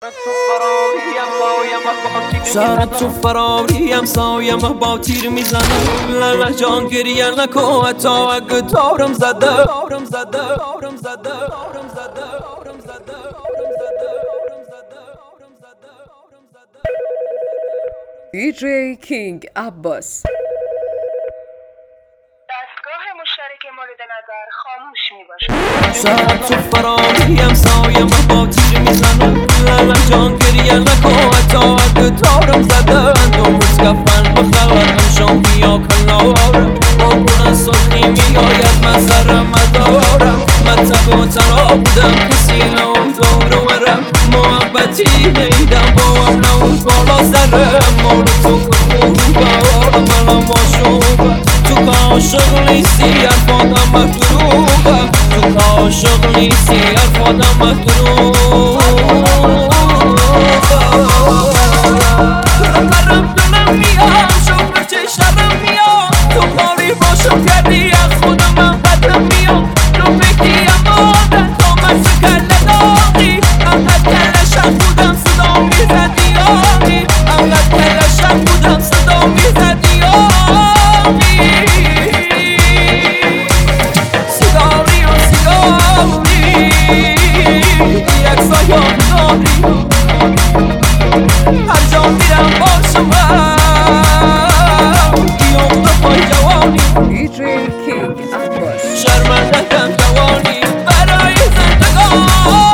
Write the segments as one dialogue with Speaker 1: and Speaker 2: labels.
Speaker 1: سرت تو فراریم سایم با تیر میزنم لالا جان گریه نکن حتی اگه تارم زده
Speaker 2: DJ King Abbas.
Speaker 3: دستگاه مشترک مورد نظر خاموش میباشد.
Speaker 1: سرت تو فراریم سایم با تیر میزنم لالا جان گریه نکن حتی اگه تارم زده تو مسکفن بخلقم شام بیا کنارم با گونه سخی میآید من سرم مدارم من تب و تنها بودم کسی نبود دور مرم محبتی نیدم با هم نبود بالا سرم مورد تو کنمون بارم منم باشوبم تو که عاشق نیستی حرفاتم مدروبم تو که عاشق نیستی حرفاتم مدروبم برم دلم میاد شکر چشمم میاد تو کاری باشم کردی از خودم من بدم میاد تو فکریم آدن تا من شکل داغی انقدر کلشم بودم صدا میزدی آقی انقدر کلشم بودم صدا میزدی آقی سیگاری و سیگاری یک سایان داری هر جا میرم باشم بیام تو پای جوانی
Speaker 2: DJ King Abbas.
Speaker 1: شرمنده‌ام جوانی برای زندگانی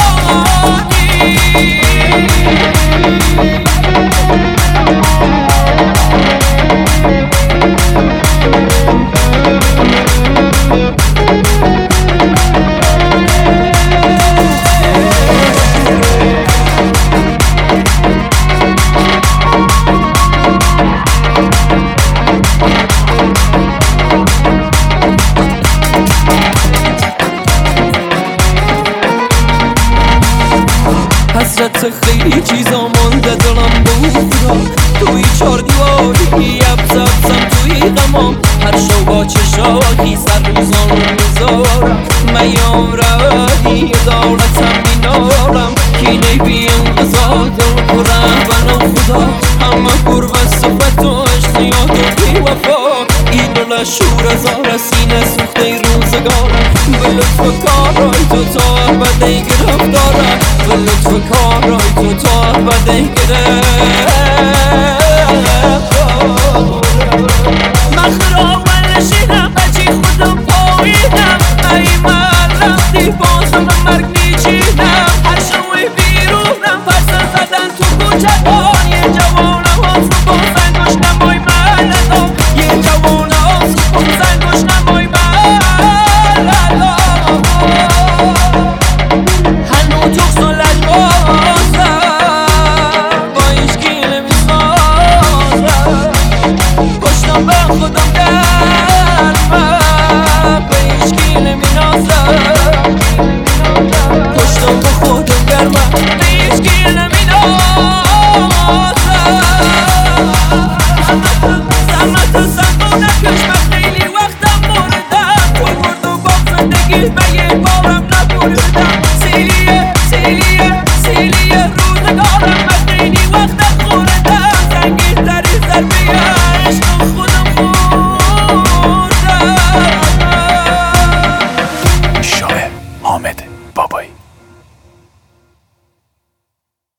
Speaker 1: حسرت خیلی چیزا مونده دلم بودم توی چار دیواری یبزم توی غمام هر شو با چشاکی سر روزان رو میذارم میام روی دولتم مینارم کینه بی انقضا دل پرم بنا خدا همه پر و صفت و عشق یاد و بی وفا این دل شور هزار سینه سوخته روزگارم به لطف کارای تو تا ابد گرفتارم به لطف کارای تو تا ابد گرفتارم